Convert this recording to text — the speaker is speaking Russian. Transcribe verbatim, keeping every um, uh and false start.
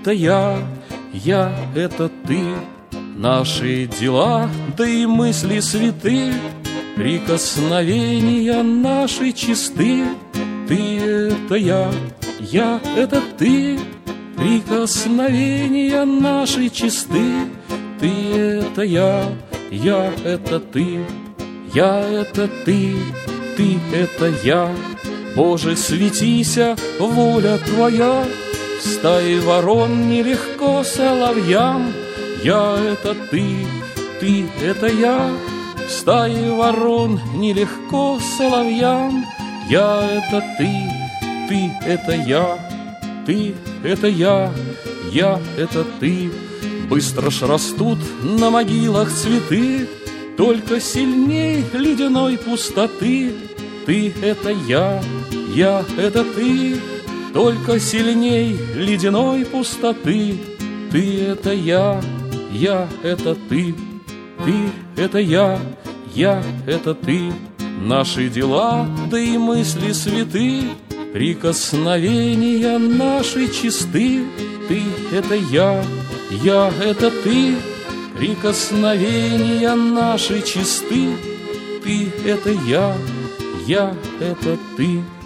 это я, я — это ты. Наши дела, да и мысли святы, прикосновения наши чисты. Ты — это я, я — это ты. Прикосновения наши чисты. Ты — это я, я — это ты. Я — это ты, ты — это я. Боже, светися, воля твоя. В стае ворон нелегко соловьям. Я — это ты, ты — это я. В стае ворон нелегко соловьям. Я — это ты, ты — это я. Ты — это я, я — это ты. Быстро ж растут на могилах цветы, только сильней ледяной пустоты. Ты — это я, я — это ты, только сильней ледяной пустоты. Ты — это я, я — это ты. Ты — это я, я — это ты. Наши дела, да и мысли святы, прикосновения наши чисты. Ты — это я, я — это ты. Прикосновения наши чисты. Ты — это я, я — это ты.